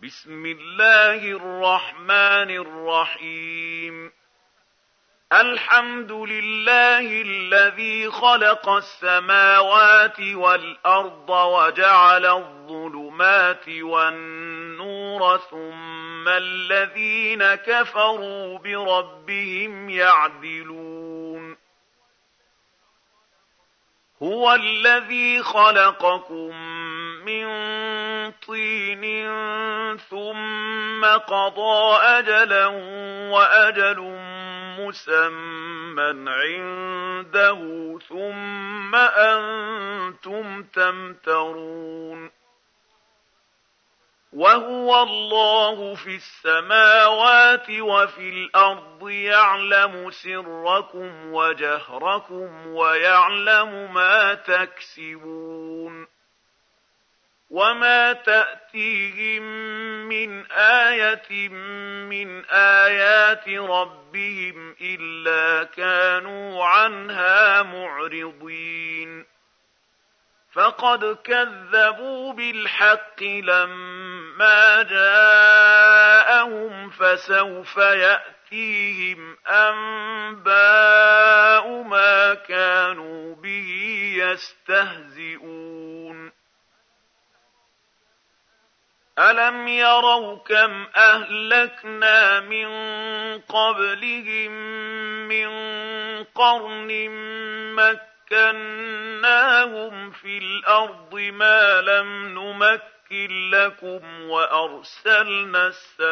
بسم الله الرحمن الرحيم الحمد لله الذي خلق السماوات والأرض وجعل الظلمات والنور ثم الذين كفروا بربهم يعدلون هو الذي خلقكم من طين ثم قضى أجلا وأجل مسمى عنده ثم أنتم تمترون وهو الله في السماوات وفي الأرض يعلم سركم وجهركم ويعلم ما تكسبون وما تأتيهم من آية من آيات ربهم إلا كانوا عنها معرضين فقد كذبوا بالحق لما جاءهم فسوف يأتيهم أنباء ما كانوا به يستهزئون ألم يروا كم أهلكنا من قبلهم من قرن مكناهم في الأرض ما لم نمكن لكم وأرسلنا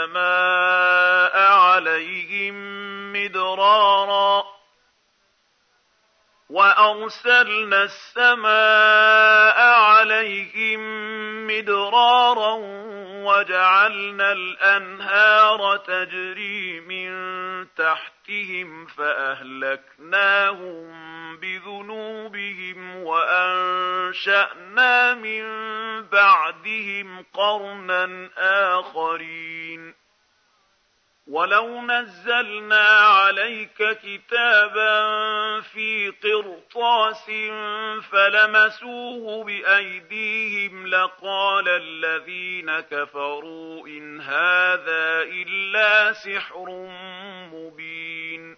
السماء عليهم مدرارا وجعلنا الأنهار تجري من تحتهم فأهلكناهم بذنوبهم وأنشأنا من بعدهم قرنا آخرين ولو نزلنا عليك كتابا في قرطاس فلمسوه بأيديهم لقال الذين كفروا إن هذا إلا سحر مبين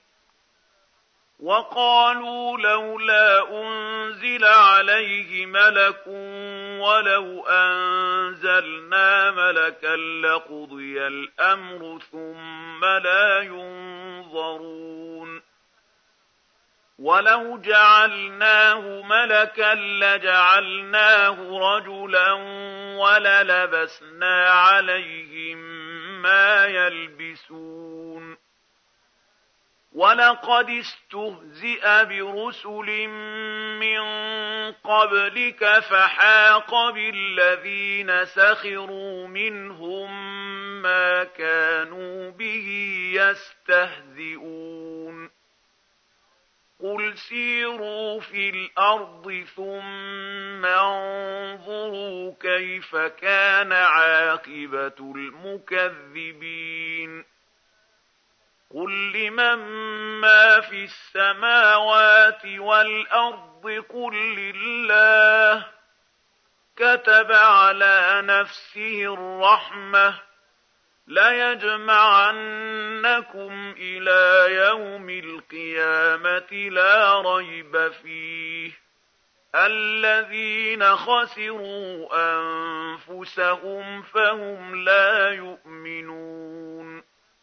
وقالوا لولا أنزل عليه ملك ولو أنزلنا ملكا لقضي الأمر ثم لا ينظرون ولو جعلناه ملكا لجعلناه رجلا وللبسنا عليهم ما يلبسون ولقد استهزئ برسل من قبلك فحاق بالذين سخروا منهم ما كانوا به يستهزئون قل سيروا في الأرض ثم انظروا كيف كان عاقبة المكذبين قل لمن ما في السماوات والأرض قل لله كتب على نفسه الرحمة ليجمعنكم إلى يوم القيامة لا ريب فيه الذين خسروا أنفسهم فهم لا يؤمنون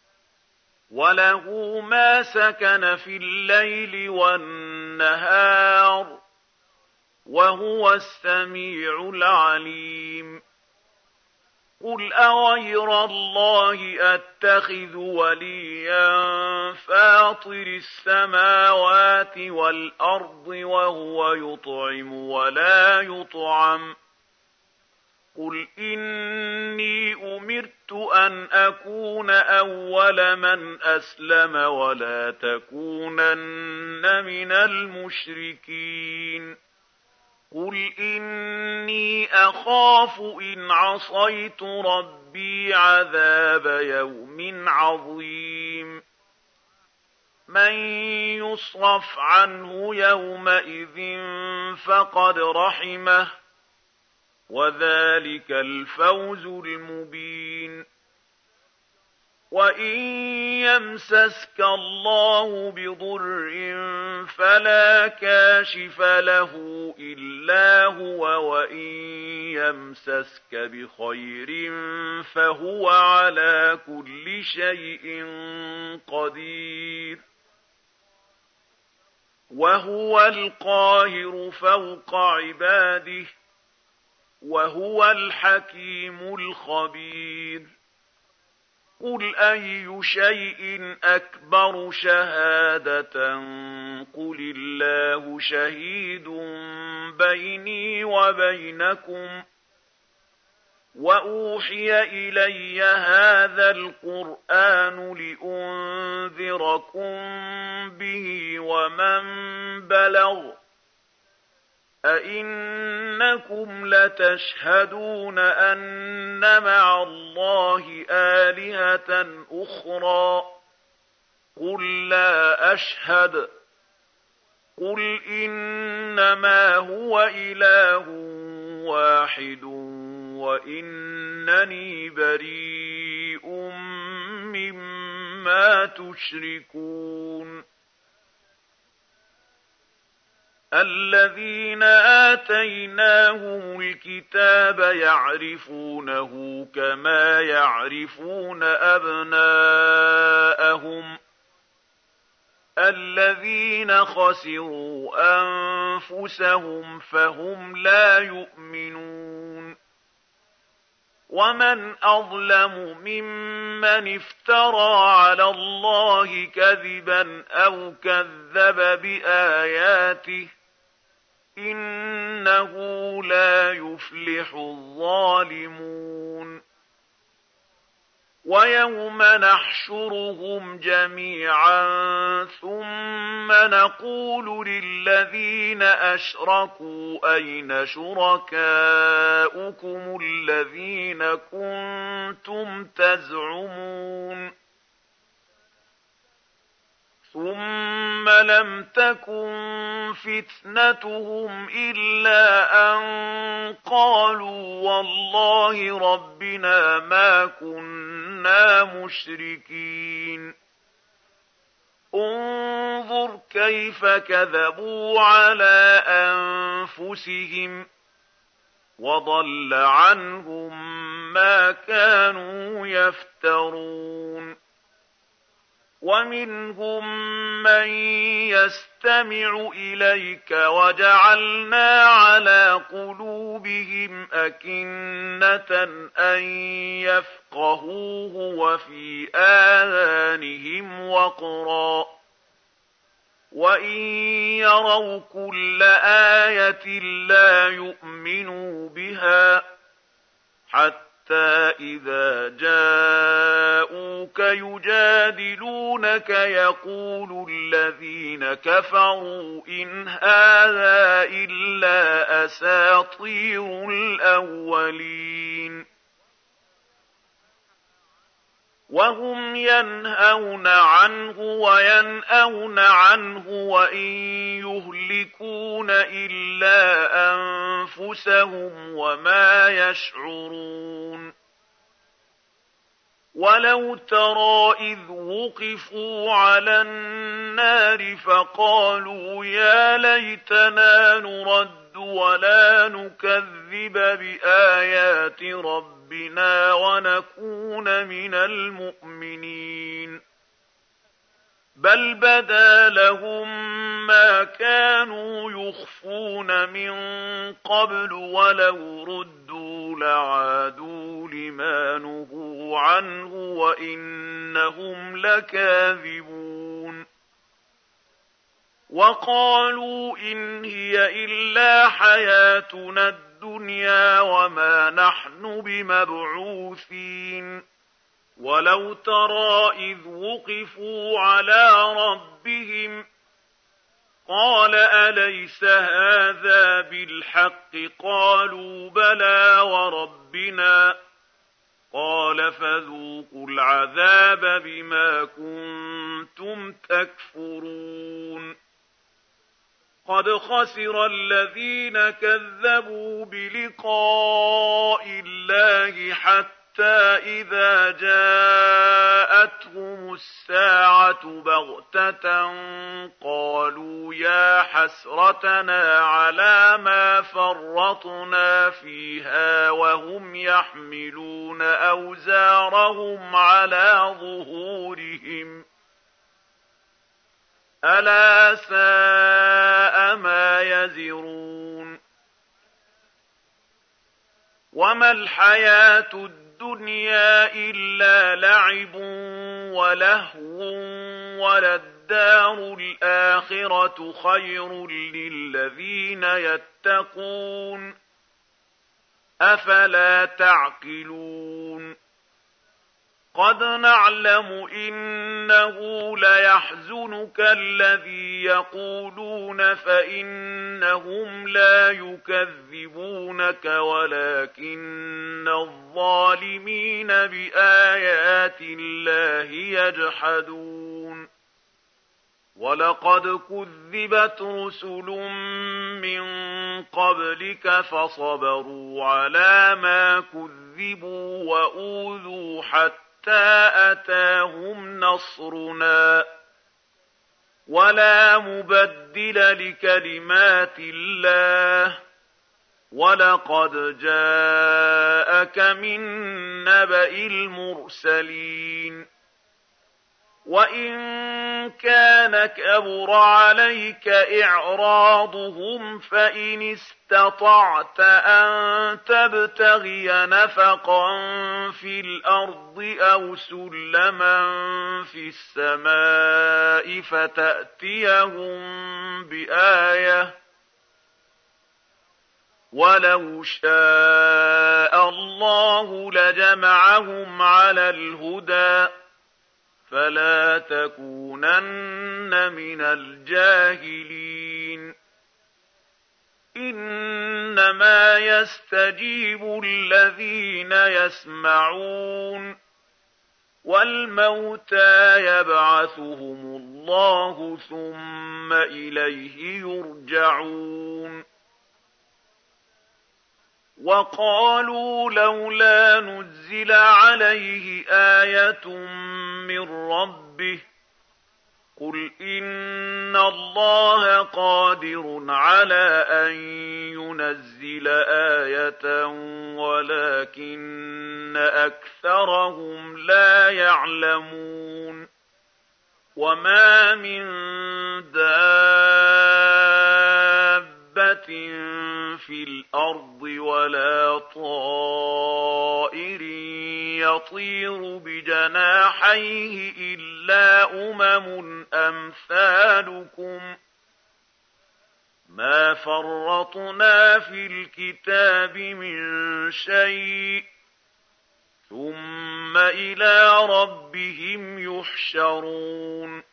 وله ما سكن في الليل والنهار وهو السميع العليم قل أغير الله أتخذ وليا فاطر السماوات والأرض وهو يطعم ولا يطعم قل إني أمرت أن أكون أول من أسلم ولا تكونن من المشركين قل إني أخاف إن عصيت ربي عذاب يوم عظيم من يصرف عنه يومئذ فقد رحمه وذلك الفوز المبين. وإن يمسسك الله بضر فلا كاشف له إلا هو، وإن يمسسك بخير فهو على كل شيء قدير. وهو القاهر فوق عباده، وهو الحكيم الخبير. قل أي شيء أكبر شهادة قل الله شهيد بيني وبينكم. وأوحي إلي هذا القرآن لأنذركم به ومن بلغ. أئنكم لتشهدون أن مع الله آلهة أخرى قل لا أشهد. قل إنما هو إله واحد وإنني بريء مما تشركون. الذين آتيناهم الكتاب يعرفونه كما يعرفون أبناءهم. الذين خسروا أنفسهم فهم لا يؤمنون. ومن أظلم ممن افترى على الله كذبا أو كذب بآياته إنه لا يفلح الظالمون. ويوم نحشرهم جميعا ثم نقول للذين أشركوا أين شركاؤكم الذين كنتم تزعمون. ثم لم تكن فتنتهم إلا أن قالوا والله ربنا ما كنا مشركين. انظر كيف كذبوا على أنفسهم وضل عنهم ما كانوا يفترون. ومنهم من يستمع إليك وجعلنا على قلوبهم أكنة أن يفقهوه وفي آذانهم وقرا وإن يروا كل آية لا يؤمنوا بها حتى إذا جاءوك يجادلونك يقول الذين كفروا إن هذا إلا أساطير الأولين. وهم ينهون عنه وينأون عنه وإن يهلكون إلا أنفسهم وما يشعرون. ولو ترى إذ وقفوا على النار فقالوا يا ليتنا نرد ولا نكذب بآيات ربنا ونكون من المؤمنين. بل بدا لهم ما كانوا يخفون من قبل ولو ردوا لعادوا لما نهوا عنه وإنهم لكاذبون. وقالوا إن هي إلا حياتنا الدنيا وما نحن بمبعوثين. ولو ترى إذ وقفوا على ربهم قال أليس هذا بالحق قالوا بلى وربنا قال فذوقوا العذاب بما كنتم تكفرون. قد خسر الذين كذبوا بلقاء الله حتى إذا جاءتهم الساعة بغتة قالوا يا حسرتنا على ما فرطنا فيها وهم يحملون أوزارهم على ظهورهم ألا ساء ما يزرون وما الحياة الدنيا إلا لعب ولهو وللدار الآخرة خير للذين يتقون أفلا تعقلون قد نعلم إنه ليحزنك الذي يقولون فإنهم لا يكذبونك ولكن الظالمين بآيات الله يجحدون ولقد كذبت رسل من قبلك فصبروا على ما كذبوا وأوذوا حتى أتاهم نصرنا ولا مبدل لكلمات الله ولقد جاءك من نبأ المرسلين وإن كان كبر عليك إعراضهم فإن استطعت أن تبتغي نفقا في الأرض أو سلما في السماء فتأتيهم بآية ولو شاء الله لجمعهم على الهدى فلا تكونن من الجاهلين إنما يستجيب الذين يسمعون والموتى يبعثهم الله ثم إليه يرجعون وقالوا لولا نزل عليه آية من ربه قل إن الله قادر على أن ينزل آية ولكن أكثرهم لا يعلمون وما من دابة في الأرض ولا طائر يطير بجناحيه إلا أمثالكم ما فرطنا في الكتاب من شيء ثم إلى ربهم يحشرون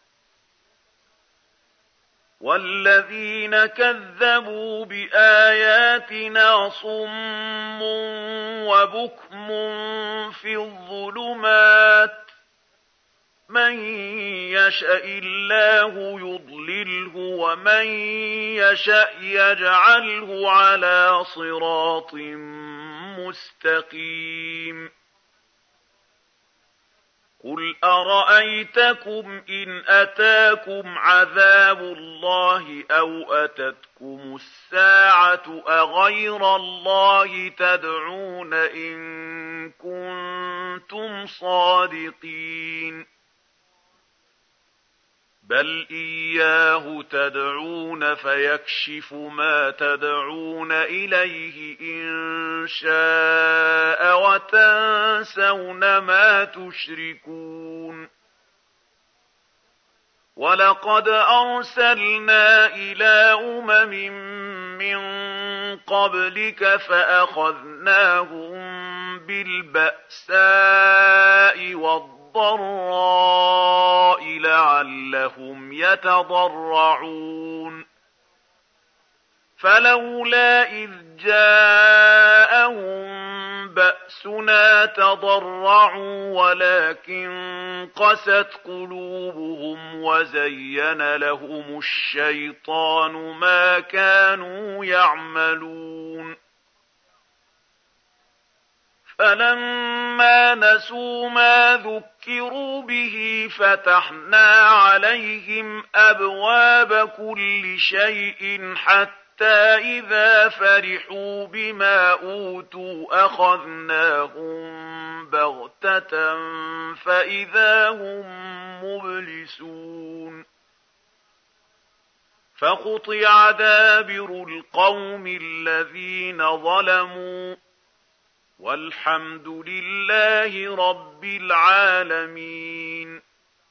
والذين كذبوا بآياتنا صم وبكم في الظلمات من يشاء الله يضلله ومن يشاء يجعله على صراط مستقيم قل أرأيتكم إن أتاكم عذاب الله أو أتتكم الساعة أغير الله تدعون إن كنتم صادقين بل إياه تدعون فيكشف ما تدعون إليه إن شاء وتنسون ما تشركون ولقد أرسلنا إلى من قبلك فأخذناهم بالبأساء والضراء لعلهم يتضرعون فلولا إذ جاءهم بأسنا تضرعوا ولكن قست قلوبهم وزين لهم الشيطان ما كانوا يعملون فلما نسوا ما ذكروا به فتحنا عليهم أبواب كل شيء حتى إذا فرحوا بما أوتوا أخذناهم بغتة فإذا هم مبلسون فقطع دابر القوم الذين ظلموا والحمد لله رب العالمين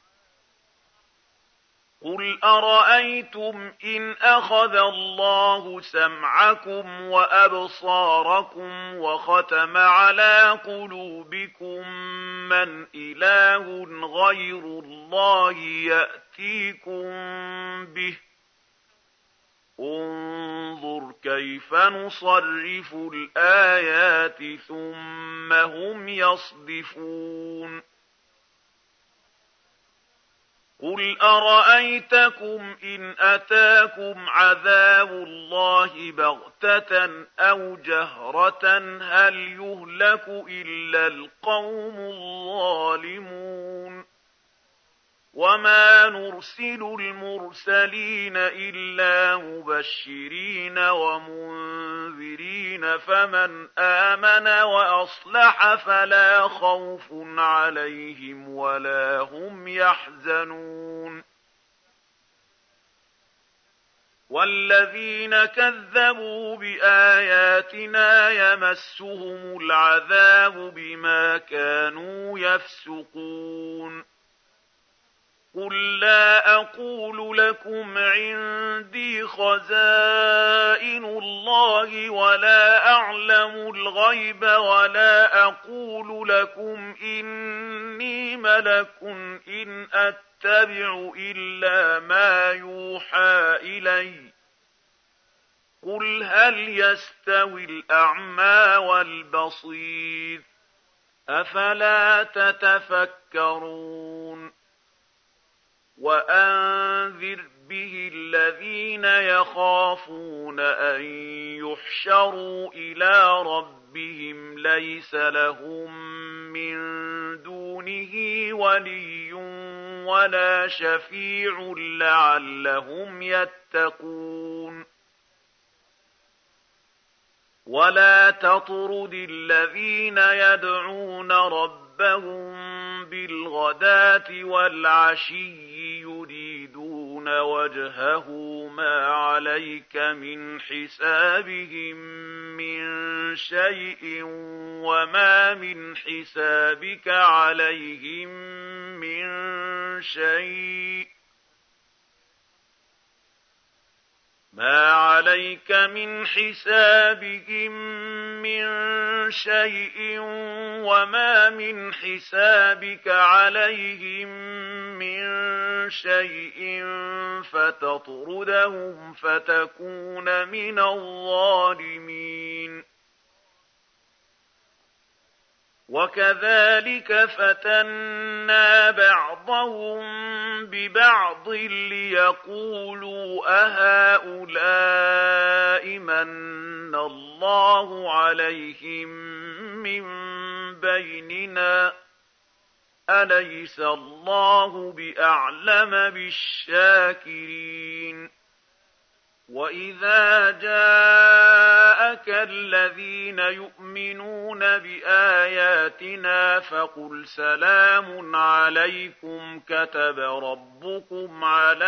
قل أرأيتم إن أخذ الله سمعكم وأبصاركم وختم على قلوبكم من إله غير الله يأتيكم به انظر كيف نصرف الآيات ثم هم يصدفون قل أرأيتكم إن أتاكم عذاب الله بغتة أو جهرة هل يهلك إلا القوم الظالمون وما نرسل المرسلين إلا مبشرين ومنذرين فمن آمن وأصلح فلا خوف عليهم ولا هم يحزنون والذين كذبوا بآياتنا يمسهم العذاب بما كانوا يفسقون قل لا أقول لكم عندي خزائن الله ولا أعلم الغيب ولا أقول لكم إني ملك إن أتبع إلا ما يوحى إلي قل هل يستوي الأعمى والبصير أفلا تتفكرون وأنذر به الذين يخافون أن يحشروا إلى ربهم ليس لهم من دونه ولي ولا شفيع لعلهم يتقون ولا تطرد الذين يدعون ربهم بالغداة والعشي يريدون وجهه ما عليك من حسابهم من شيء وما من حسابك عليهم من شيء ما عليك من حسابهم من شيء وما من حسابك عليهم من شيء فتطردهم فتكون من الظالمين وكذلك فتنا بعضهم ببعض ليقولوا أهؤلاء من الله عليهم من بيننا أليس الله بأعلم بالشاكرين وإذا جاءك الذين يؤمنون بآياتنا فقل سلام عليكم كتب ربكم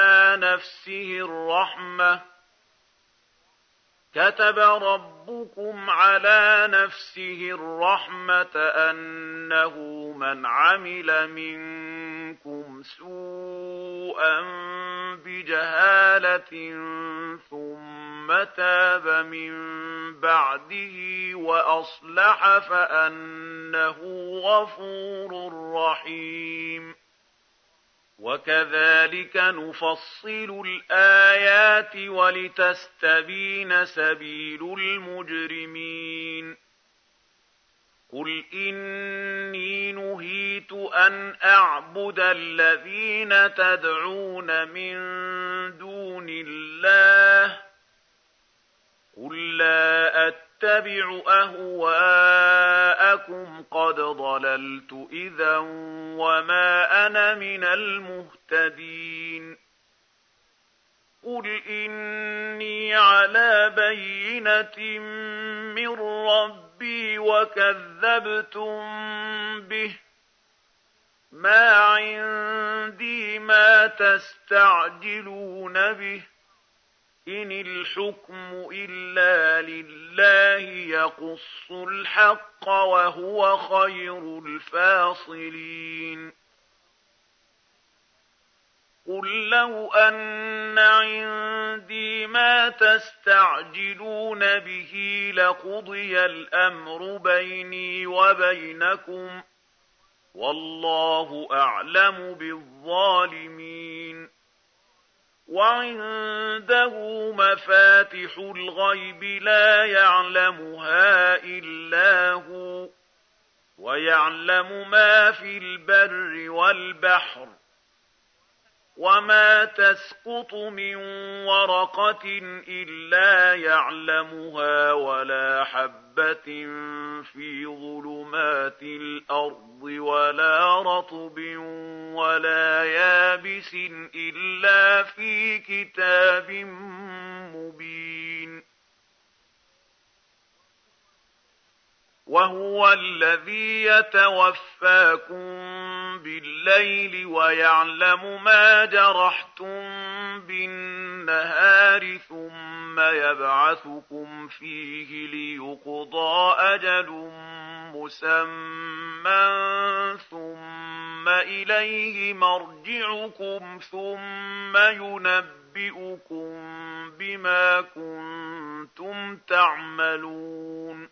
على نفسه الرحمة أنه من عمل منكم سوءا بجهالة ثم تاب من بعده وأصلح فأنه غفور رحيم وكذلك نفصل الآيات ولتستبين سبيل المجرمين قل إن أن أعبد الذين تدعون من دون الله قل لا أتبع أهواءكم قد ضللت إذا وما أنا من المهتدين قل إني على بينة من ربي وكذبتم به ما عندي ما تستعجلون به إن الحكم إلا لله يقص الحق وهو خير الفاصلين قل لو أن عندي ما تستعجلون به لقضي الأمر بيني وبينكم والله أعلم بالظالمين وعنده مفاتح الغيب لا يعلمها إلا هو ويعلم ما في البر والبحر وما تسقط من ورقة إلا يعلمها ولا حبة في ظلمات الأرض ولا رطب ولا يابس إلا في كتاب مبين وهو الذي يتوفاكم بالليل ويعلم ما جرحتم بالنهار ثم يبعثكم فيه ليقضى أجل مسمى ثم إليه مرجعكم ثم ينبئكم بما كنتم تعملون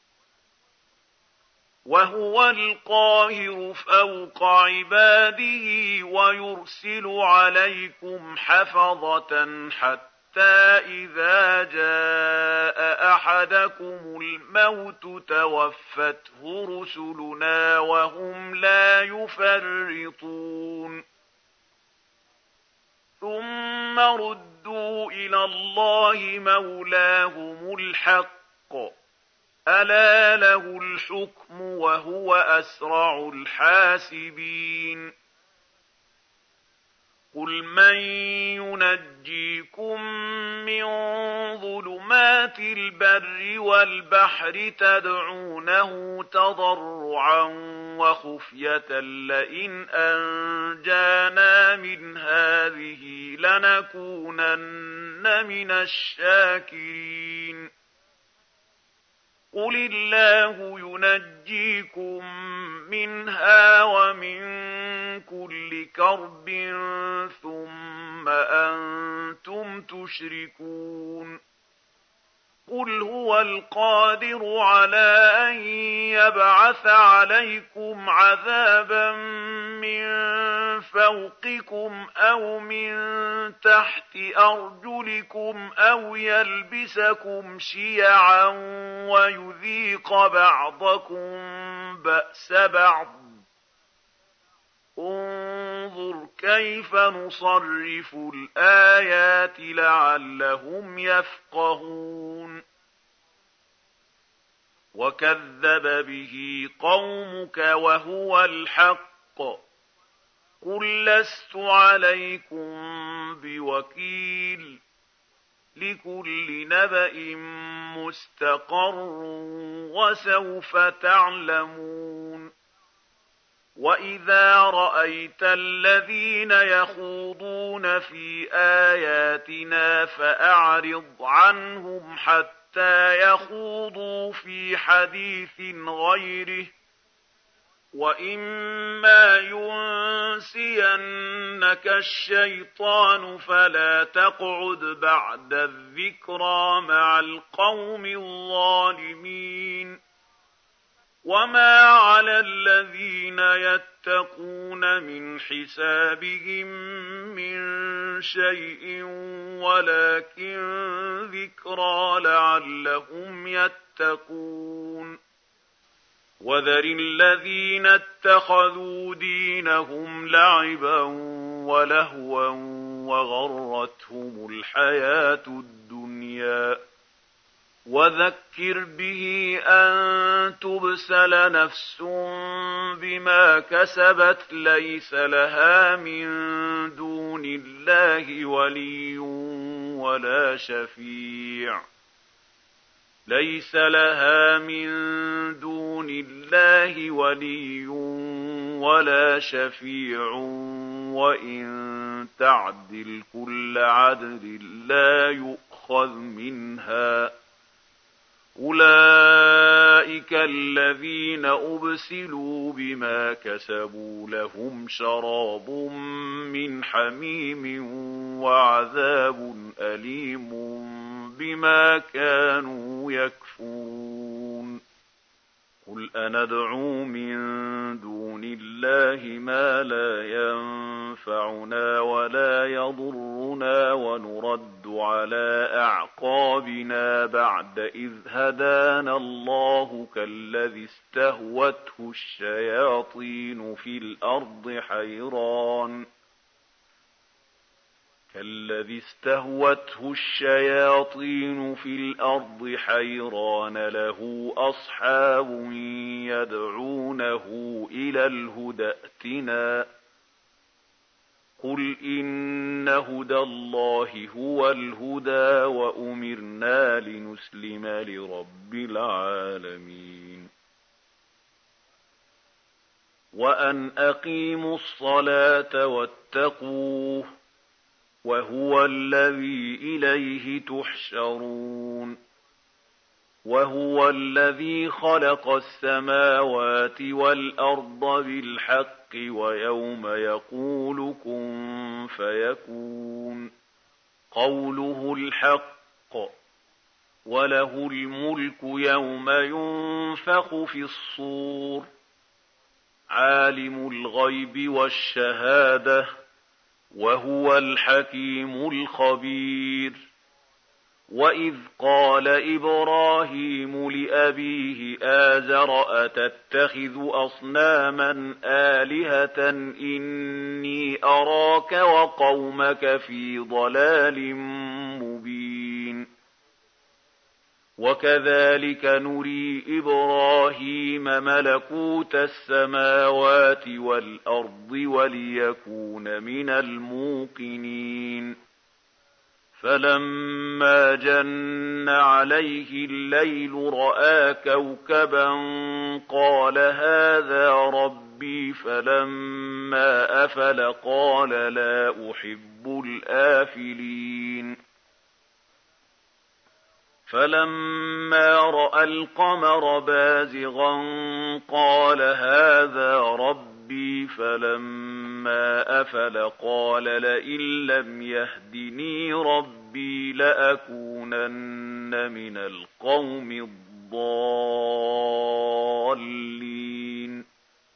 وهو القاهر فوق عباده ويرسل عليكم حفظة حتى إذا جاء أحدكم الموت توفته رسلنا وهم لا يفرطون ثم ردوا إلى الله مولاهم الحق ألا له الحكم وهو أسرع الحاسبين قل من ينجيكم من ظلمات البر والبحر تدعونه تضرعا وخفية لئن أنجانا من هذه لنكونن من الشاكرين قل الله ينجيكم منها ومن كل كرب ثم أنتم تشركون قل هو القادر على أن يبعث عليكم عذابا من فوقكم أو من تحت أرجلكم أو يلبسكم شيعا ويذيق بعضكم بأس بعض انظر كيف نصرف الآيات لعلهم يفقهون وكذب به قومك وهو الحق قل لست عليكم بوكيل لكل نبأ مستقر وسوف تعلمون وإذا رأيت الذين يخوضون في آياتنا فأعرض عنهم حتى يخوضوا في حديث غيره وإما ينسينك الشيطان فلا تقعد بعد الذكرى مع القوم الظالمين وما على الذين يتقون من حسابهم من شيء ولكن ذكرى لعلهم يتقون وذر الذين اتخذوا دينهم لعبا ولهوا وغرتهم الحياة الدنيا وذكر به أن تبسل نفس بما كسبت ليس لها من دون الله ولي ولا شفيع ليس لها من دون الله ولي ولا شفيع وإن تعدل كل عدل لا يؤخذ منها أولئك الذين أبسلوا بما كسبوا لهم شراب من حميم وعذاب أليم بما كانوا يكفرون قل أندعو من دون الله ما لا ينفعنا ولا يضرنا ونرد على أعقابنا بعد إذ هدانا الله كالذي استهوته الشياطين في الأرض حيران له أصحاب يدعونه إلى الهدى ائتنا قل إن هدى الله هو الهدى وأمرنا لنسلم لرب العالمين وأن أقيموا الصلاة واتقوه وهو الذي إليه تحشرون وهو الذي خلق السماوات والأرض بالحق ويوم يقول كن فيكون قوله الحق وله الملك يوم ينفخ في الصور عالم الغيب والشهادة وهو الحكيم الخبير وإذ قال إبراهيم لأبيه آزر أتتخذ أصناما آلهة إني أراك وقومك في ضلال مبين وكذلك نري إبراهيم ملكوت السماوات والأرض وليكون من الموقنين فلما جن عليه الليل رأى كوكبا قال هذا ربي فلما أفل قال لا أحب الآفلين فلما رأى القمر بازغا قال هذا ربي فلما أفل قال لئن لم يهدني ربي لأكونن من القوم الضالين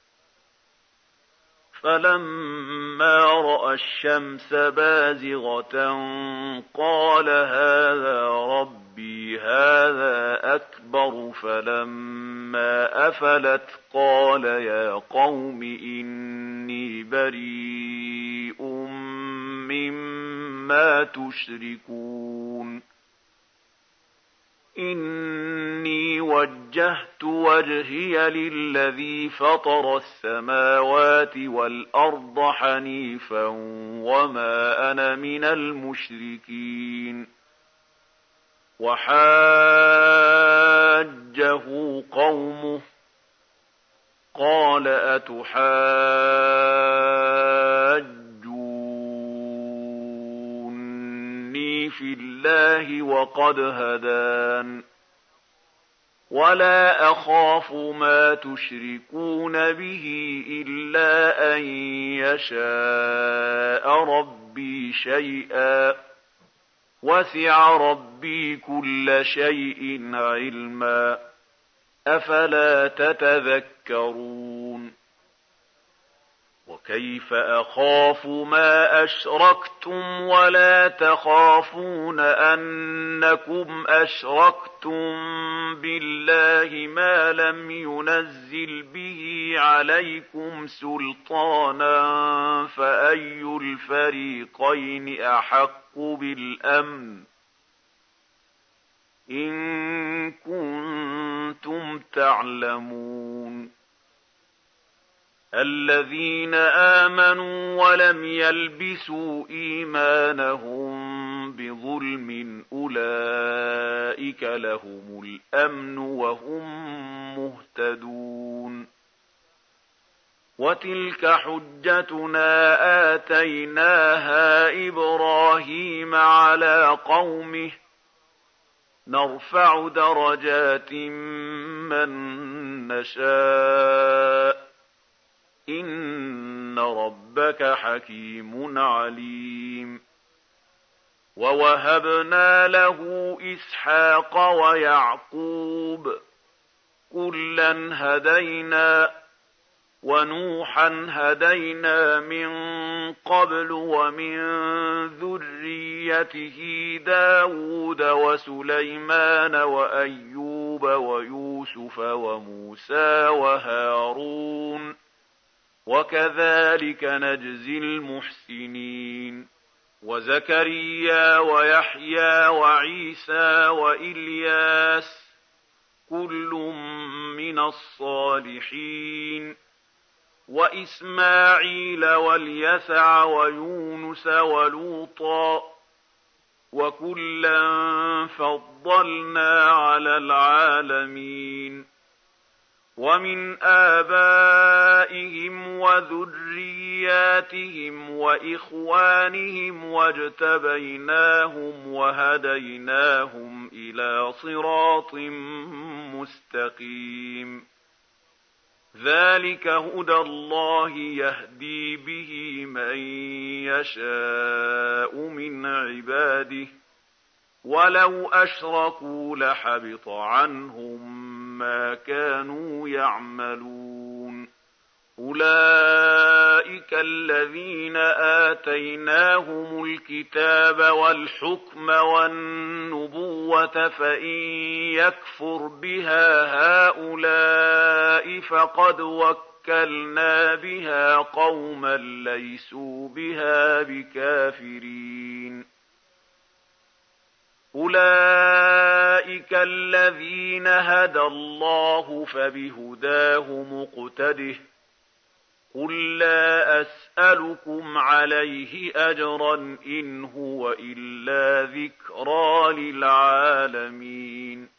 فلما رأى الشمس بازغة قال هذا ربي هذا أكبر فلما أفلت قال يا قوم إني بريء مما تشركون إني وجهت وجهي للذي فطر السماوات والأرض حنيفا وما أنا من المشركين وحاجه قومه قال أتحاجوني في الله وقد هدان ولا أخاف ما تشركون به إلا أن يشاء ربي شيئا وسع ربي كل شيء علما أفلا تتذكرون وكيف أخاف ما أشركتم ولا تخافون أنكم أشركتم بالله ما لم ينزل به عليكم سلطانا فأي الفريقين أحق بالأمن إن كنتم تعلمون الذين آمنوا ولم يلبسوا إيمانهم بظلم أولئك لهم الأمن وهم مهتدون وتلك حجتنا آتيناها إبراهيم على قومه نرفع درجات من نشاء إن ربك حكيم عليم ووهبنا له إسحاق ويعقوب كلا هدينا ونوحا هدينا من قبل ومن ذريته داود وسليمان وأيوب ويوسف وموسى وهارون وكذلك نجزي المحسنين وزكريا ويحيى وعيسى وإلياس كل من الصالحين وإسماعيل واليسع ويونس ولوطا وكلا فضلنا على العالمين ومن آبائهم وذرياتهم وإخوانهم واجتبيناهم وهديناهم إلى صراط مستقيم ذلك هدى الله يهدي به من يشاء من عباده ولو أشركوا لحبط عنهم ما كانوا يعملون أولئك الذين آتيناهم الكتاب والحكم والنبوة فإن يكفر بها هؤلاء فقد وكلنا بها قوما ليسوا بها بكافرين أولئك الذين هدى الله فبهداه مقتده قل لا أسألكم عليه أجرا إن هو إلا ذكرى للعالمين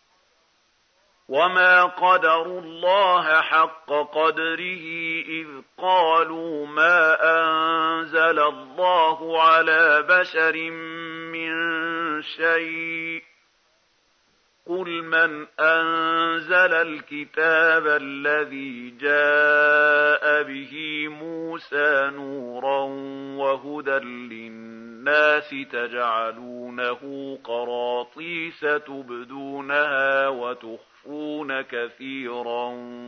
وما قدروا الله حق قدره إذ قالوا ما أنزل الله على بشر من شيء قل من أنزل الكتاب الذي جاء به موسى نورا وهدى للناس تجعلونه قراطيس تبدونها وتخفون كثيرا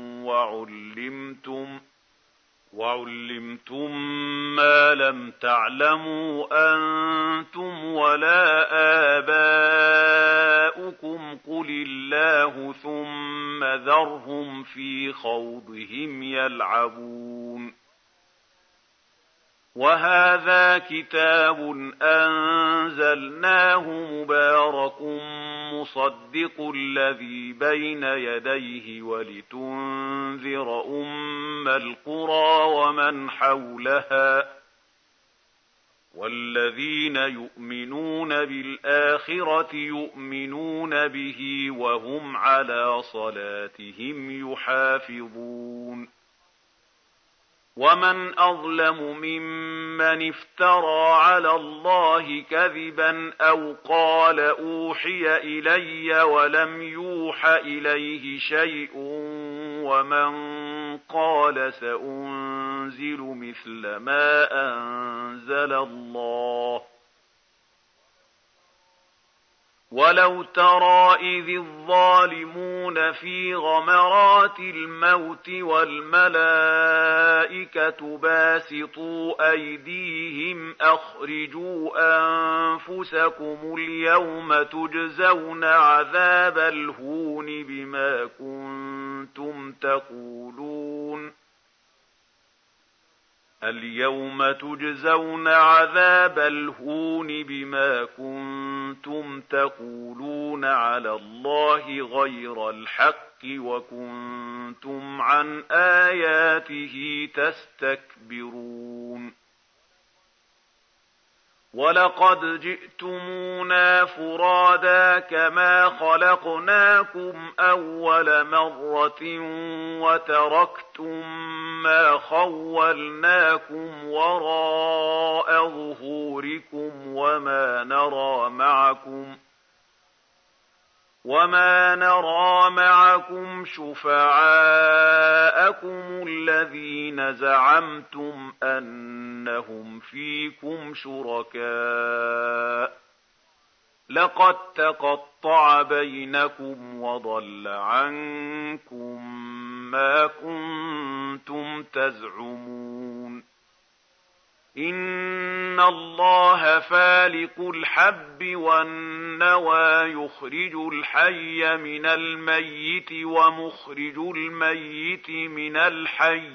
وعلمتم ما لم تعلموا أنتم ولا آباؤكم قل الله ثم ذرهم في خوضهم يلعبون وهذا كتاب أنزلناه مبارك مصدق الذي بين يديه ولتنذر أم القرى ومن حولها والذين يؤمنون بالآخرة يؤمنون به وهم على صلاتهم يحافظون ومن أظلم ممن افترى على الله كذبا أو قال أوحي إلي ولم يوح إليه شيء ومن قال سأنزل مثل ما أنزل الله ولو ترى إذ الظالمون في غمرات الموت والملائكة باسطوا أيديهم أخرجوا أنفسكم اليوم تجزون عذاب الهون بما كنتم تقولون اليوم تجزون عذاب الهون بما كنتم تقولون على الله غير الحق وكنتم عن آياته تستكبرون ولقد جئتمونا فرادا كما خلقناكم أول مرة وتركتم ما خولناكم وراء ظهوركم وما نرى معكم شفعاءكم الذين زعمتم أنهم فيكم شركاء لقد تقطع بينكم وضل عنكم ما كنتم تزعمون إن الله فالق الحب والنوى يخرج الحي من الميت ومخرج الميت من الحي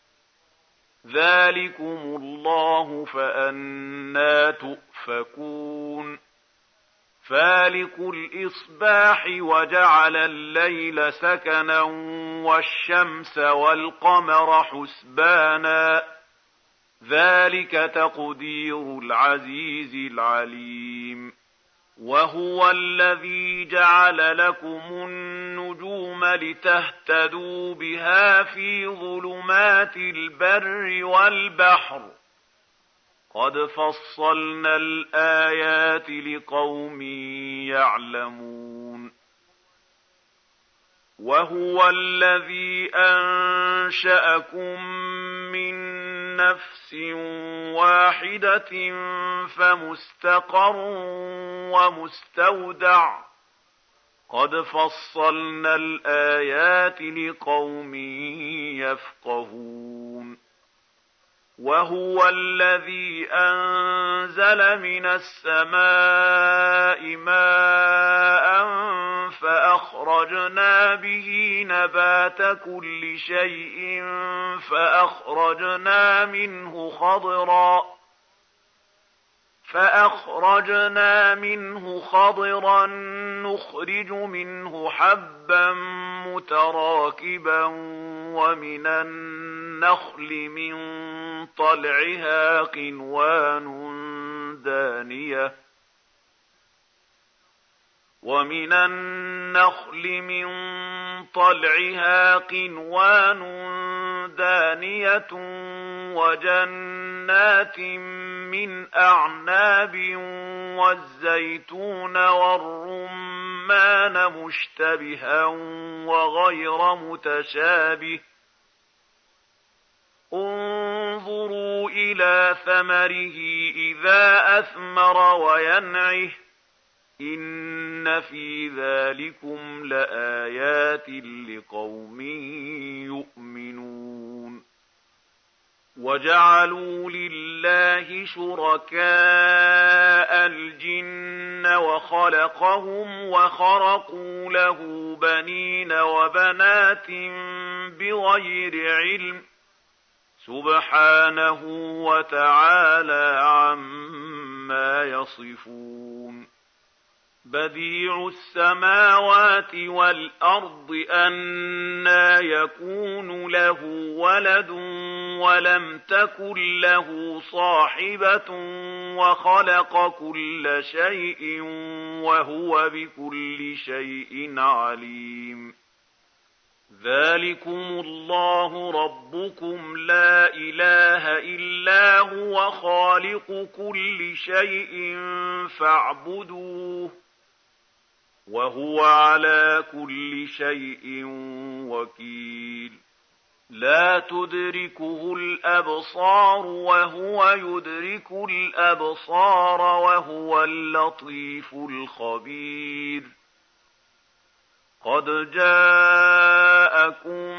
ذلكم الله فأنى تؤفكون فالق الإصباح وجعل الليل سكنا والشمس والقمر حسبانا ذلك تقدير العزيز العليم وهو الذي جعل لكم النجوم لتهتدوا بها في ظلمات البر والبحر قد فصلنا الآيات لقوم يعلمون وهو الذي أنشأكم من نفس واحدة فمستقر ومستودع قد فصلنا الآيات لقوم يفقهون وهو الذي أنزل من السماء ماء فأخرجنا به نبات كل شيء فأخرجنا منه خضرا نخرج منه حبا متراكبا ومن النخل من طلعها قنوان دانية وجنات من أعناب والزيتون والرمان مشتبها وغير متشابه انظروا إلى ثمره إذا أثمر وينعه إن في ذلكم لآيات لقوم يؤمنون وجعلوا لله شركاء الجن وخلقهم وخرقوا له بنين وبنات بغير علم سبحانه وتعالى عما يصفون بديع السماوات والأرض أنى يكون له ولد ولم تكن له صاحبة وخلق كل شيء وهو بكل شيء عليم ذلكم الله ربكم لا إله إلا هو خالق كل شيء فاعبدوه وهو على كل شيء وكيل لا تدركه الأبصار وهو يدرك الأبصار وهو اللطيف الخبير قد جاءكم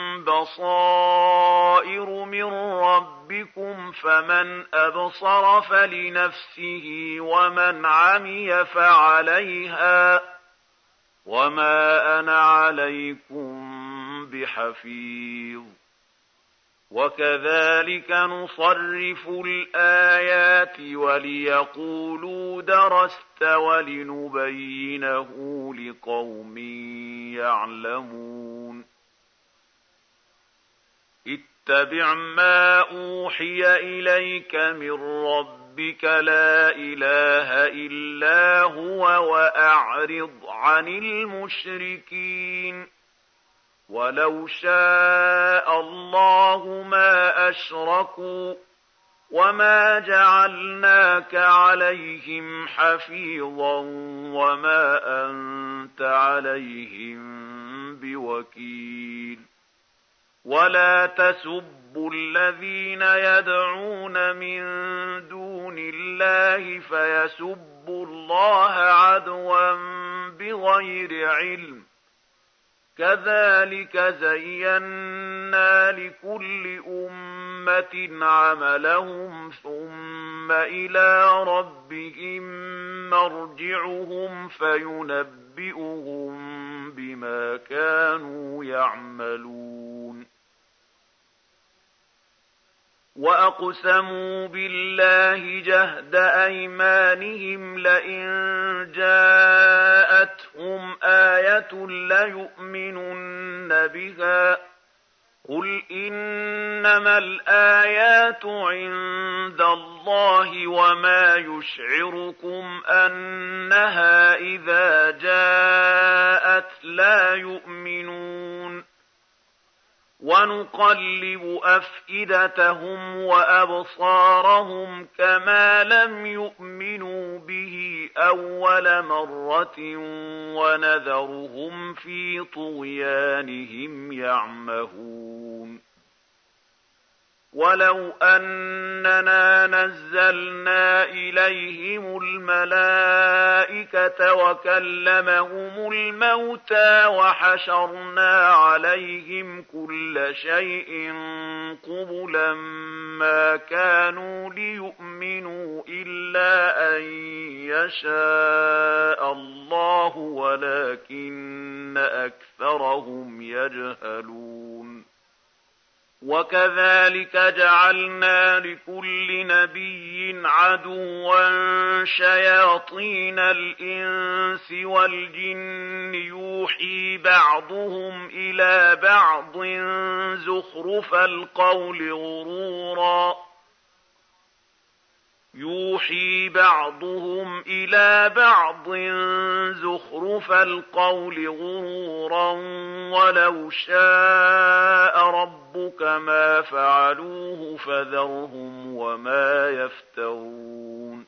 بصائر من ربكم فمن أبصر فلنفسه ومن عمي فعليها وما أنا عليكم بحفيظ وكذلك نصرف الآيات وليقولوا درست ولنبينه لقوم يعلمون اتبع ما أوحي إليك من ربك لا إله إلا هو وأعرض عن المشركين ولو شاء الله ما أشركوا وما جعلناك عليهم حفيظا وما أنت عليهم بوكيل ولا تسبوا الذين يدعون من دون الله فيسبوا الله عدوا بغير علم كذلك زينا لكل أمة عملهم ثم إلى ربهم مرجعهم فينبئهم بما كانوا يعملون وأقسموا بالله جهد أيمانهم لئن جاءتهم آية ليؤمنن بها قل إنما الآيات عند الله وما يشعركم أنها إذا جاءت لا يؤمنون ونقلب أفئدتهم وأبصارهم كما لم يؤمنوا به أول مرة ونذرهم في طغيانهم يعمهون ولو أننا نزلنا إليهم الملائكة وكلمهم الموتى وحشرنا عليهم كل شيء قبلا ما كانوا ليؤمنوا إلا أن يشاء الله ولكن أكثرهم يجهلون وكذلك جعلنا لكل نبي عدوا شياطين الإنس والجن يوحي بعضهم إلى بعض زخرف القول غرورا ولو شاء ربك ما فعلوه فذرهم وما يفترون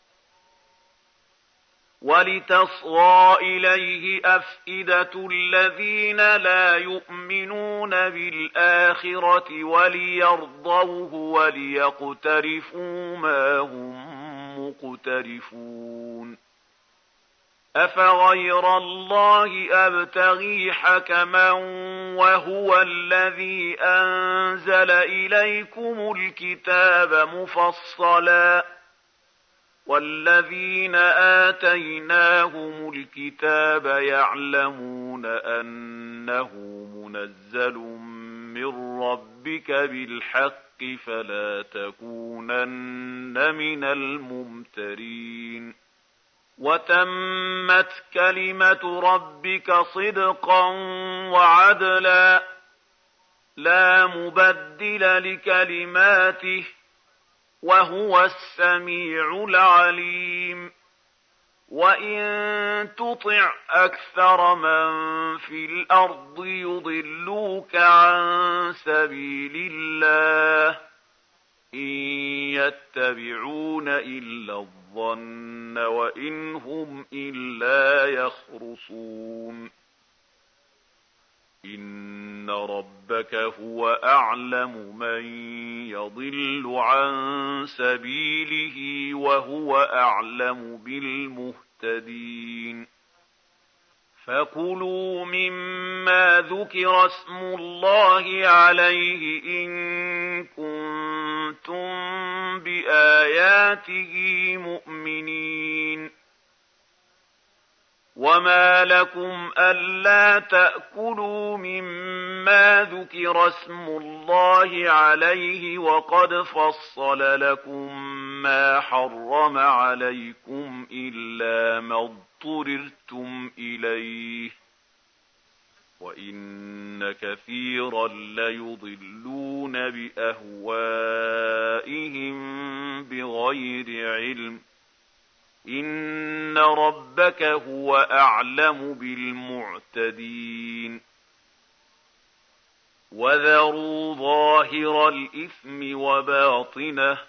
ولتصغى إليه أفئدة الذين لا يؤمنون بالآخرة وليرضوه وليقترفوا ما هم مقترفون أفغير الله أبتغي حكما وهو الذي أنزل إليكم الكتاب مفصلا والذين آتيناهم الكتاب يعلمون أنه منزل من ربك بالحق فلا تكونن من الممترين وتمت كلمة ربك صدقا وعدلا لا مبدل لكلماته وهو السميع العليم وإن تطع أكثر من في الأرض يضلوك عن سبيل الله إن يتبعون إلا الظن وإن هم إلا يخرصون إن إن ربك هو أعلم من يضل عن سبيله وهو أعلم بالمهتدين فكلوا مما ذكر اسم الله عليه إن كنتم بآياته مؤمنين وما لكم ألا تأكلوا مما ذكر اسم الله عليه وقد فصل لكم ما حرم عليكم إلا ما اضطررتم إليه وإن كثيرا ليضلون بأهوائهم بغير علم إن ربك هو أعلم بالمعتدين وذروا ظاهر الإثم وباطنه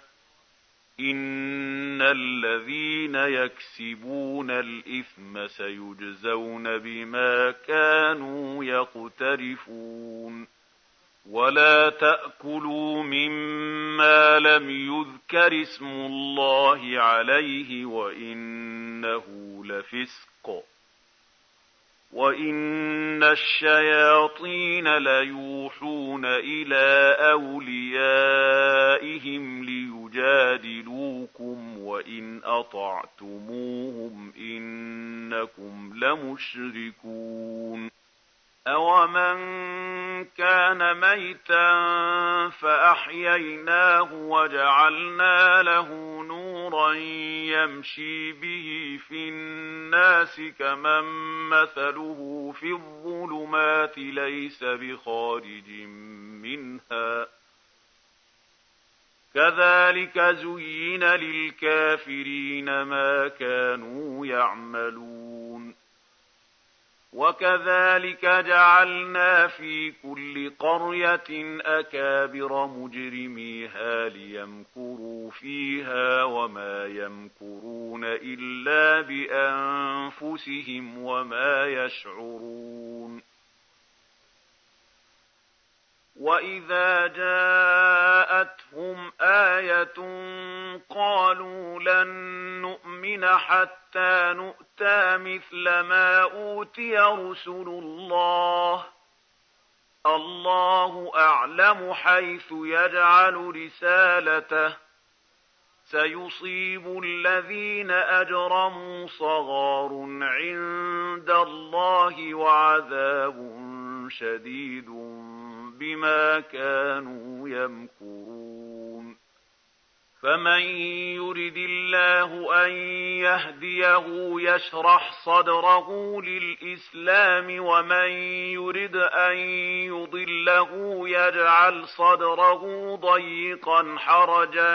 إن الذين يكسبون الإثم سيجزون بما كانوا يقترفون ولا تأكلوا مما لم يذكر اسم الله عليه وإنه لفسق وإن الشياطين ليوحون إلى أوليائهم ليجادلوكم وإن أطعتموهم إنكم لمشركون أومن كان ميتا فأحييناه وجعلنا له نورا يمشي به في الناس كمن مثله في الظلمات ليس بخارج منها كذلك زين للكافرين ما كانوا يعملون وكذلك جعلنا في كل قرية أكابر مجرميها ليمكروا فيها وما يمكرون إلا بأنفسهم وما يشعرون وإذا جاءتهم آية قالوا لن نؤمن حتى نؤتى مثل ما أوتي رسل الله الله أعلم حيث يجعل رسالته سيصيب الذين أجرموا صغار عند الله وعذاب شديد بما كانوا يمكرون فمن يرد الله أن يهديه يشرح صدره للإسلام ومن يرد أن يضله يجعل صدره ضيقا حرجا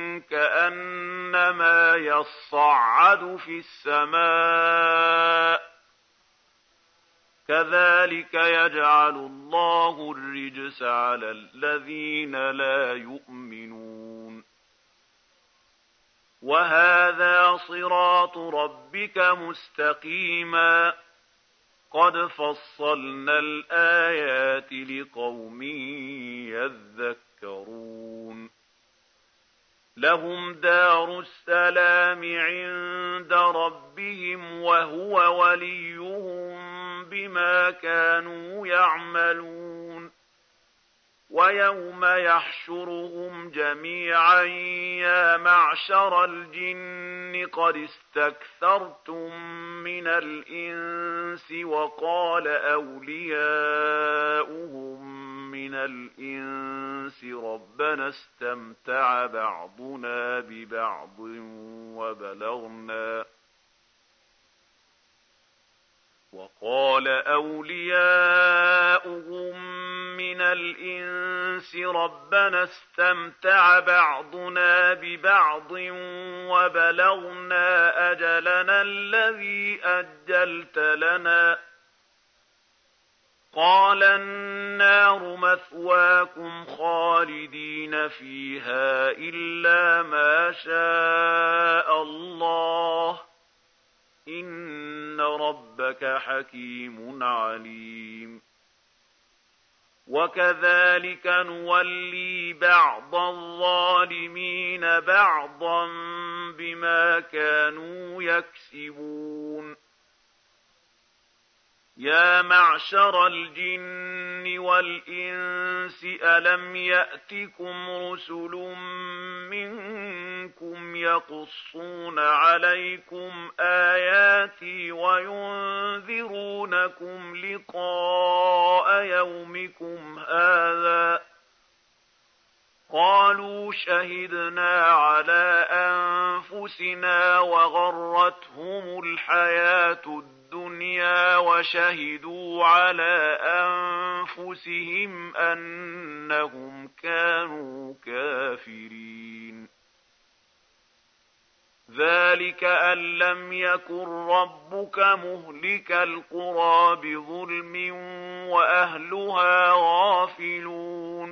كأنما يصعد في السماء كذلك يجعل الله الرجس على الذين لا يؤمنون وهذا صراط ربك مستقيما قد فصلنا الآيات لقوم يذكرون لهم دار السلام عند ربهم وهو وليهم بما كانوا يعملون ويوم يحشرهم جميعا يا معشر الجن قد استكثرتم من الإنس وقال أولياؤهم من الإنس ربنا استمتع بعضنا ببعض وقال أولياؤهم من الإنس ربنا استمتع بعضنا ببعض وبلغنا أجلنا الذي أجلت لنا قال النار مثواكم خالدين فيها إلا ما شاء الله إن ربك حكيم عليم وكذلك نولي بعض الظالمين بعضا بما كانوا يكسبون يا معشر الجن والإنس ألم يأتكم رسل منكم يقصون عليكم آياتي وينذرونكم لقاء يومكم هذا قالوا شهدنا على أنفسنا وغرتهم الحياة الدنيا وشهدوا على أنفسهم أنهم كانوا كافرين ذلك أن لم يكن ربك مهلك القرى بظلم وأهلها غافلون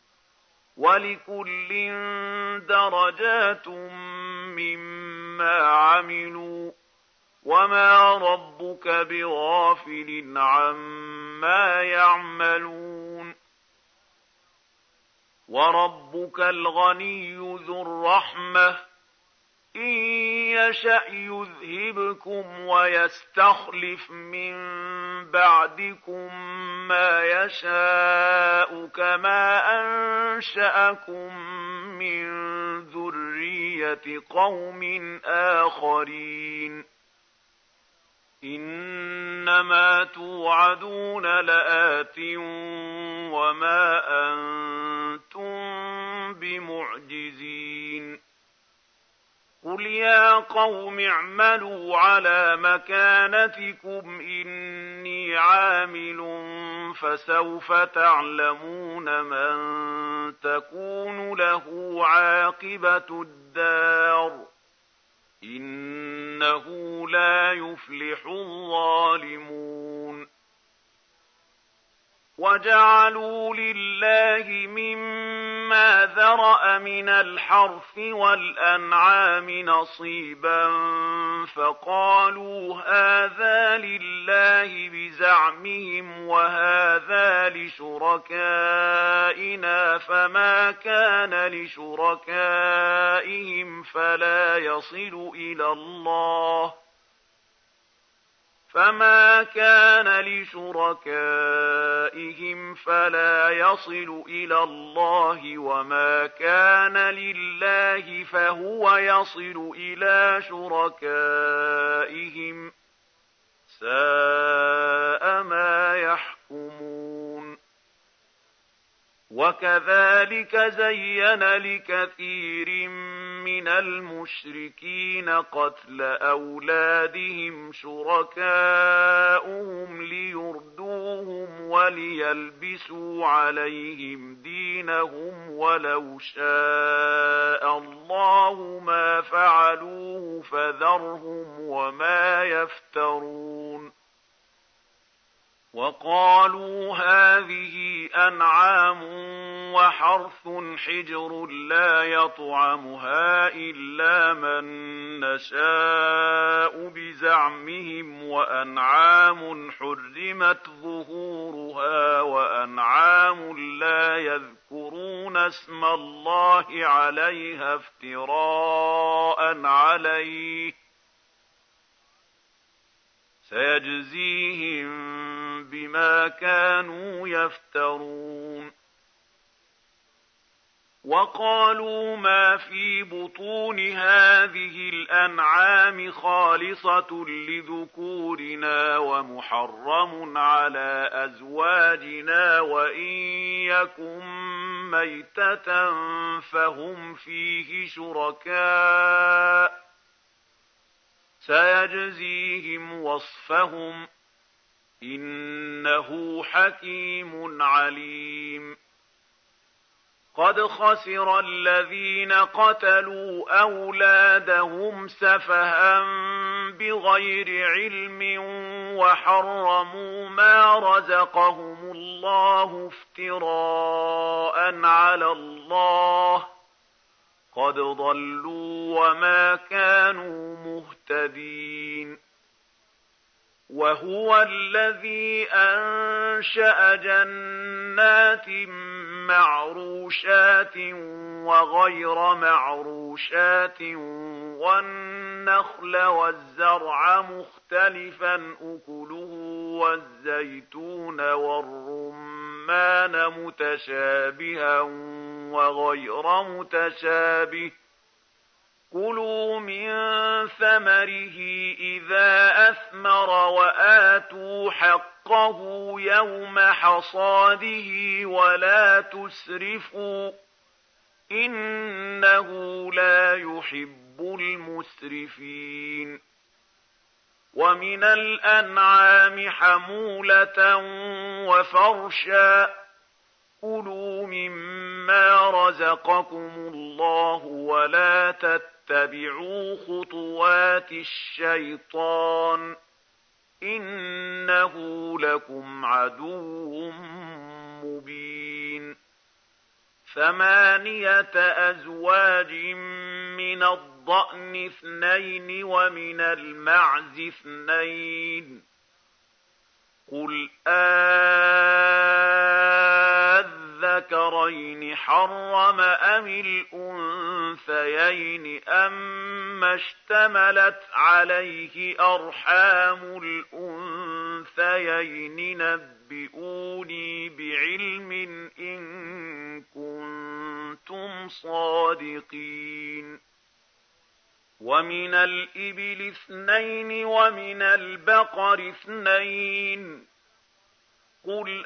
ولكل درجات مما عملوا وما ربك بغافل عما يعملون وربك الغني ذو الرحمة إن يشأ يذهبكم ويستخلف من بعدكم ما يشاء كما أنشأكم من ذرية قوم آخرين إنما توعدون لآت وما أنتم بمعجزين قل يا قوم اعملوا على مكانتكم إني عامل فسوف تعلمون من تكون له عاقبة الدار إنه لا يفلح الظالمون وجعلوا لله مما ذرأ من الحرث والأنعام نصيبا فقالوا هذا لله بزعمهم وهذا لشركائنا فما كان لشركائهم فلا يصل إلى الله وما كان لله فهو يصل إلى شركائهم ساء ما يحكمون وكذلك زين لكثير من المشركين قتل أولادهم شركاؤهم ليردوهم وليلبسوا عليهم دينهم ولو شاء الله ما فعلوه فذرهم وما يفترون وقالوا هذه أنعام وحرث حجر لا يطعمها إلا من نشاء بزعمهم وأنعام حرمت ظهورها وأنعام لا يذكرون اسم الله عليها افتراء عليه سيجزيهم بما كانوا يفترون وقالوا ما في بطون هذه الأنعام خالصة لذكورنا ومحرم على أزواجنا وإن يكن ميتة فهم فيه شركاء سيجزيهم وصفهم إنه حكيم عليم قد خسر الذين قتلوا أولادهم سفها بغير علم وحرموا ما رزقهم الله افتراء على الله قد ضلوا وما كانوا مهتدين وهو الذي أنشأ جنات جنات معروشات وغير معروشات والنخل والزرع مختلفا أكله والزيتون والرمان متشابها وغير متشابه كلوا من ثمره إذا أثمر وآتوا حقه يوم حصاده ولا تسرفوا إنه لا يحب المسرفين ومن الأنعام حمولة وفرشا كلوا مما رزقكم الله ولا تتبعوا خطوات الشيطان إنه لكم عدو مبين 8 أزواج من الضأن 2 ومن المعز 2 قل الذكرين حرم أم الأنثيين أما اشتملت عليه أرحام الأنثيين نبئوني بعلم إن كنتم صادقين ومن الإبل 2 ومن البقر 2 قل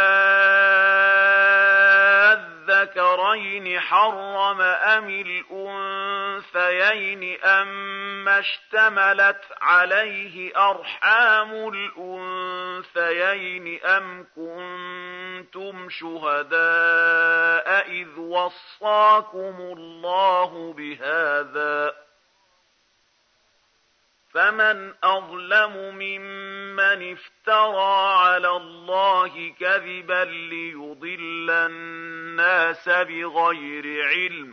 الذكرين حرم أم الأنثيين أما اشتملت عليه أرحام الأنثيين أم كنتم شهداء إذ وصاكم الله بهذا فمن أظلم ممن افترى على الله كذبا ليضل الناس بغير علم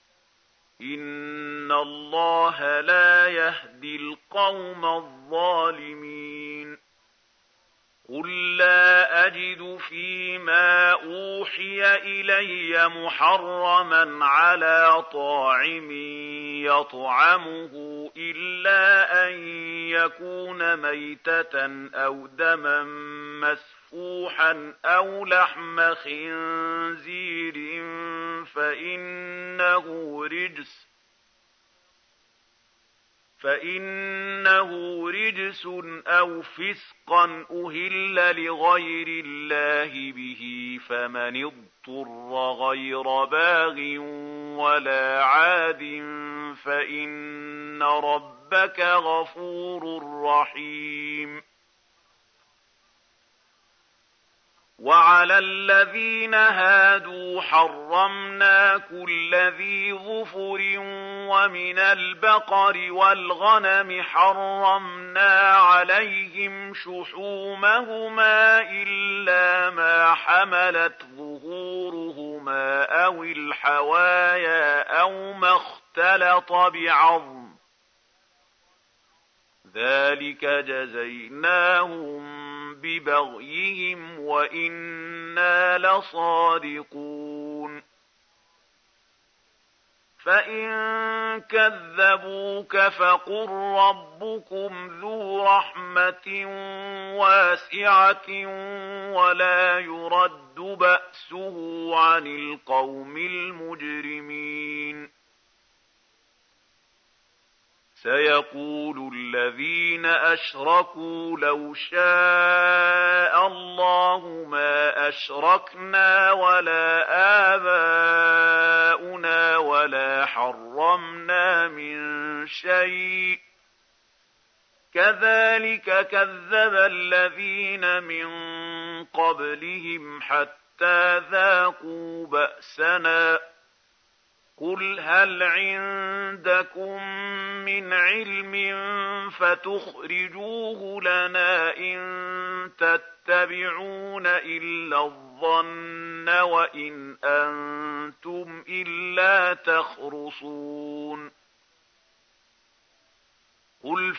إن الله لا يهدي القوم الظالمين قل لا أجد فيما أوحي إلي محرما على طاعم يطعمه إلا أن يكون ميتة أو دما مسفوحا أو لحم خنزير فإنه رجس أو فسقا أهل لغير الله به فمن اضطر غير باغ ولا عاد فإن ربك غفور رحيم وعلى الذين هادوا حرمنا كل ذي ظفر ومن البقر والغنم حرمنا عليهم شحومهما إلا ما حملت ظهورهما أو الحوايا أو ما اختلط بعظم ذلك جزيناهم ببغيهم وإنا لصادقون فإن كذبوك فقل ربكم ذو رحمة واسعة ولا يرد بأسه عن القوم المجرمين سيقول الذين أشركوا لو شاء الله ما أشركنا ولا آباؤنا ولا حرمنا من شيء كذلك كذب الذين من قبلهم حتى ذاقوا بأسنا قل هل عندكم من علم فتخرجوه لنا إن تتبعون إلا الظن وإن أنتم إلا تخرصون قل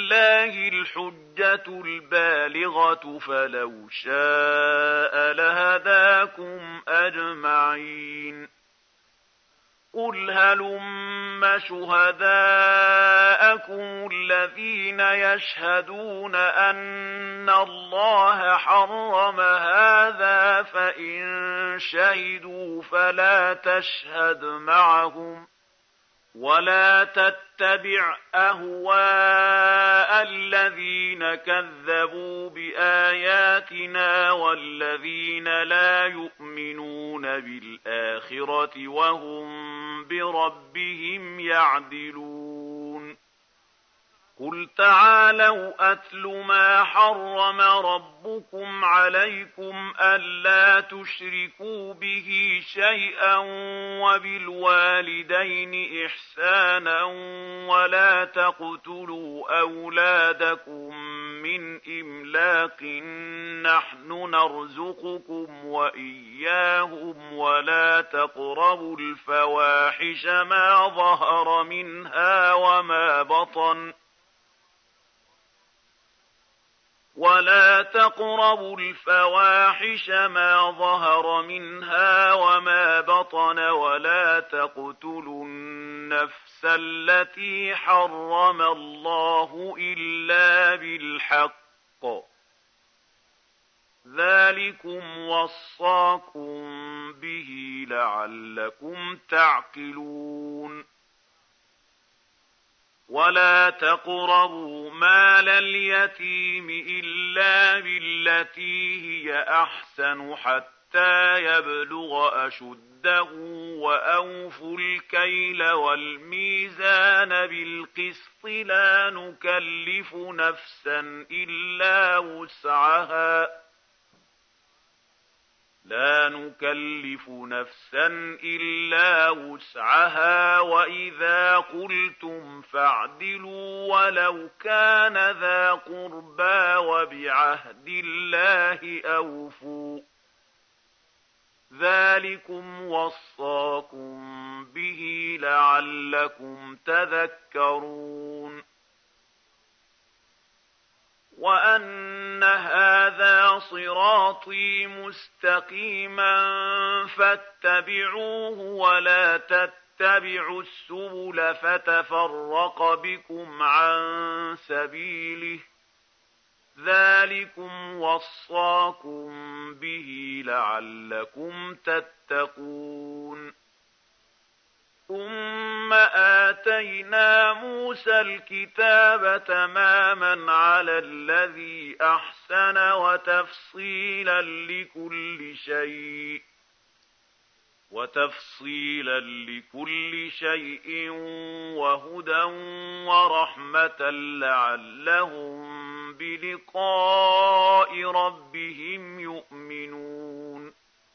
فلله الحجة البالغة فلو شاء لهداكم شهداكم أجمعين قل هلم شهداءكم الذين يشهدون أن الله حرم هذا فإن شهدوا فلا تشهد معهم ولا تتبع أهواء الذين كذبوا بآياتنا والذين لا يؤمنون بالآخرة وهم بربهم يعدلون قل تعالوا أتل ما حرم ربكم عليكم ألا تشركوا به شيئا وبالوالدين إحسانا ولا تقتلوا أولادكم من إملاق نحن نرزقكم وإياهم ولا تقربوا الفواحش ما ظهر منها وما بطن ولا تقربوا الفواحش ما ظهر منها وما بطن ولا تقتلوا النفس التي حرم الله إلا بالحق ذلكم وصاكم به لعلكم تعقلون ولا تقربوا مال اليتيم إلا بالتي هي أحسن حتى يبلغ أشده وأوفوا الكيل والميزان بالقسط لا نكلف نفسا إلا وسعها وإذا قلتم فاعدلوا ولو كان ذا قربى وبعهد الله أوفوا ذلكم وصاكم به لعلكم تذكرون وأن هذا صراطي مستقيما فاتبعوه ولا تتبعوا السبل فتفرق بكم عن سبيله ذلكم وصاكم به لعلكم تتقون ثم آتينا موسى الكتاب تماما على الذي أحسن وتفصيلا لكل شيء وهدى ورحمة لعلهم بلقاء ربهم يؤمنون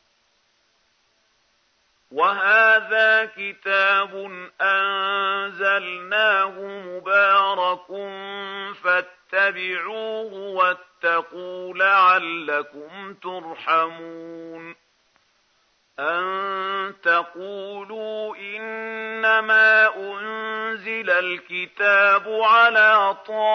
وهذا كتاب أنزلناه مبارك فاتبعوه واتقوا لعلكم ترحمون أن تقولوا إنما أنزل الكتاب على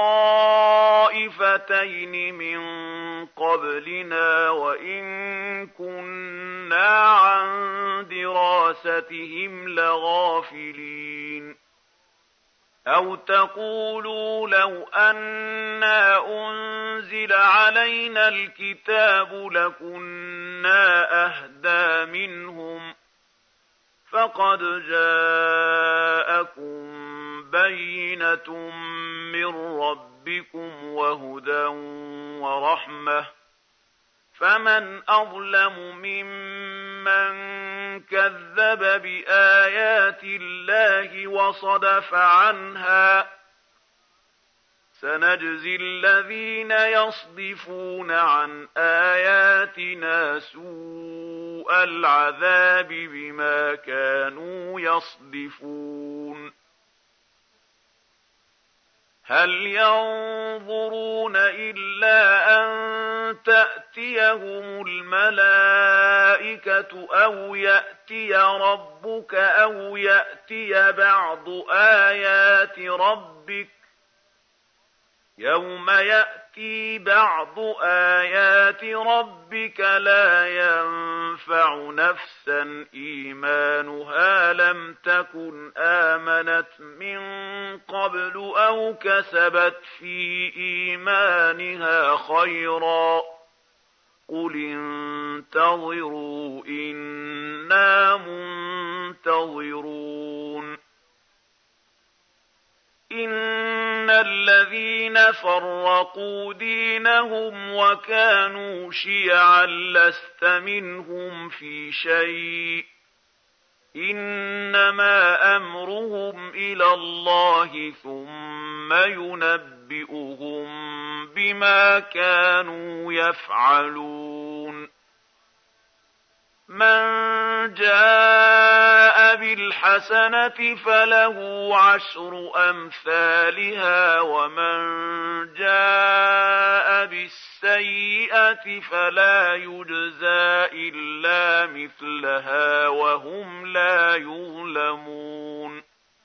طائفتين من قبلنا وإن كنا عن دراستهم لغافلين أو تقولوا لو أنا أنزل علينا الكتاب لكنا أهدى منهم فقد جاءكم بينة من ربكم وهدى ورحمة فمن أظلم ممن كذب بآيات الله وصدف عنها سنجزي الذين يصدفون عن آياتنا سوء العذاب بما كانوا يصدفون هل ينظرون إلا أن تأتيهم الملائكة أو يأتي ربك أو يأتي بعض آيات ربك يوم يأتي بعض آيات ربك لا ينفع ينفع نفسا إيمانها لم تكن آمنت من قبل أو كسبت في إيمانها خيرا قل انتظروا إنا منتظرون إن الذين فرقوا دينهم وكانوا شيعا لست منهم في شيء إنما أمرهم إلى الله ثم ينبئهم بما كانوا يفعلون من جاء بالحسنة فله 10 أمثالها ومن جاء بالسيئة فلا يجزى إلا مثلها وهم لا يظلمون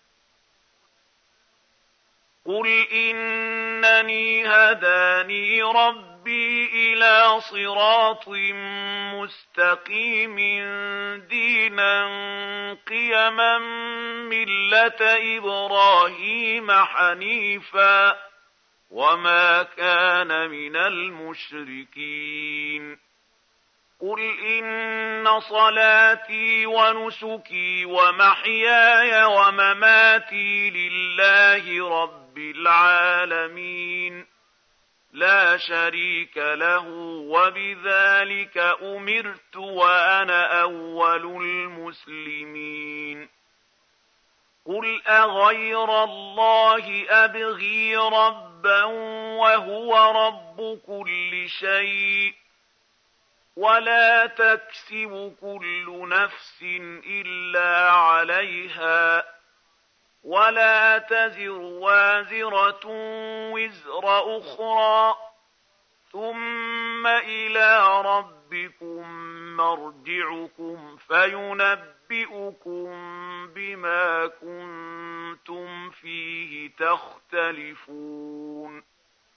قل إنني هداني ربي إلى صراط مستقيم دينا قيما ملة إبراهيم حنيفا وما كان من المشركين قل إن صلاتي ونسكي ومحياي ومماتي لله رب العالمين لا شريك له وبذلك أمرت وأنا أول المسلمين قل أغير الله أبغي ربا وهو رب كل شيء ولا تكسب كل نفس إلا عليها ولا تزر وازرة وزر أخرى ثم إلى ربكم مرجعكم فينبئكم بما كنتم فيه تختلفون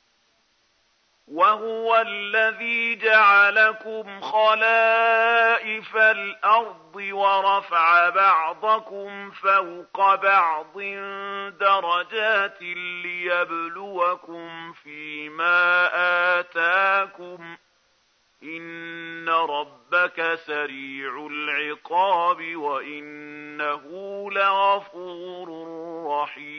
وهو الذي جعلكم خلائف الأرض ورفع بعضكم فوق بعض درجات ليبلوكم فيما آتاكم إن ربك سريع العقاب وإنه لغفور رحيم